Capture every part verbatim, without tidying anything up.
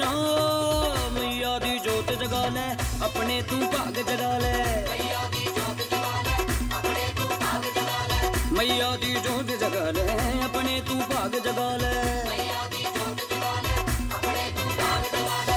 बख्शा मैया दी जोत जगा ले अपने तू भाग जगा ले मैया दी जोत जगा ले अपने तू भाग जगा ले मैया दी जोत जगा ले अपने तू भाग जगा ले मैया दी जोत जगा ले अपने तू भाग जगा ले।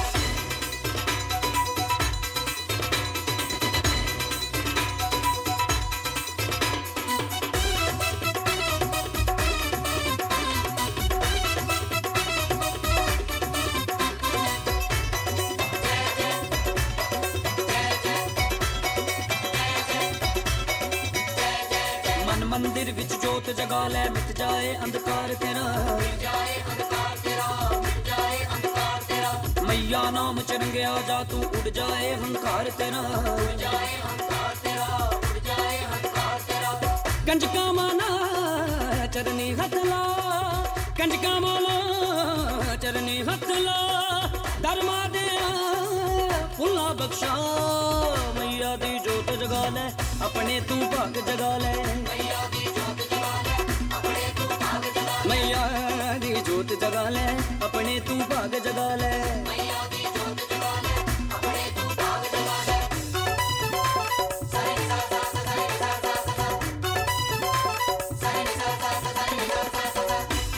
मंदिर विच जोत जगा ले मिट जाए अंधकार तेरा मिट जाए अंधकार तेरा मिट जाए अंधकार तेरा मैया नाम चरंगे आ जा तू उड़ जाए हंकार तेरा उड़ जाए हंकार तेरा उड़ जाए हंकार तेरा। कंजका माना चरनी हथला कंजका माना चरनी हथला धर्मा दे फुल्ला बख्शा मैया दी जोत जगा ले अपने तू भाग जगा ले मैया दी जोत जगा ले अपने तू भाग जगा ले मैया दी जोत जगा ले अपने तू भाग जगा ले मैया दी जोत जगा ले अपने तू भाग जगा ले। सारे सा सा सा सारे सा सा सा सारे सा सा सा सारे सा सा सा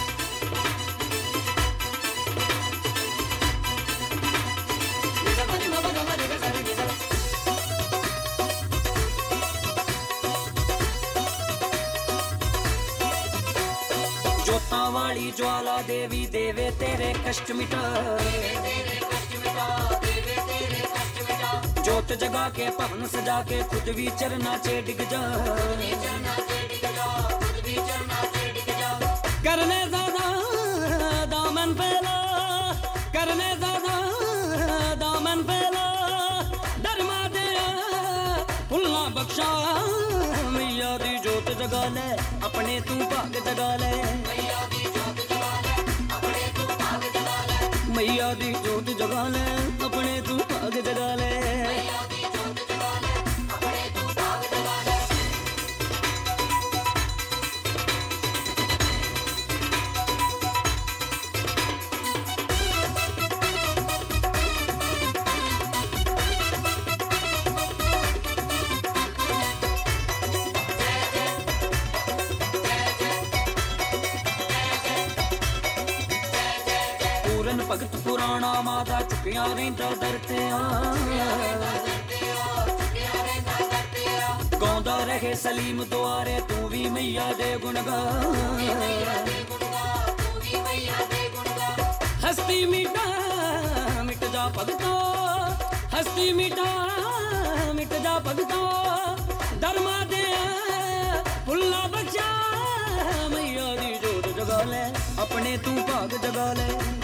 जोता वाली ज्वाला देवी देवे तेरे कष्ट मिटा जोत जगा के पवन सजा के खुद भी चरना चे डिग जा करने ज्यादा दामन फैला करने ज्यादा दामन फैला धर्मा दे फुल्ला बख्शा मैया दी जोत जगा ले अपने तू भाग जगा ले मैया दी जोत जगा ले अपने तू भाग जगा ले मैया दी जोत जगा ले अपने तू भाग जगा ले मैया दी जोत जगा ले अपने तू भाग जगा ले। भगत पुराना माता चुकिया रहिंदा दर ते गाउंदा रहे सलीम दुआरे तू भी मैया दे गुण गा हस्ती मिटा मिट जा भगता हस्ती मिटा मिट जा भगता धर्मा दे फुल्ला बख्शा मैया दी जोत जगा ले अपने तू भाग जगा ले।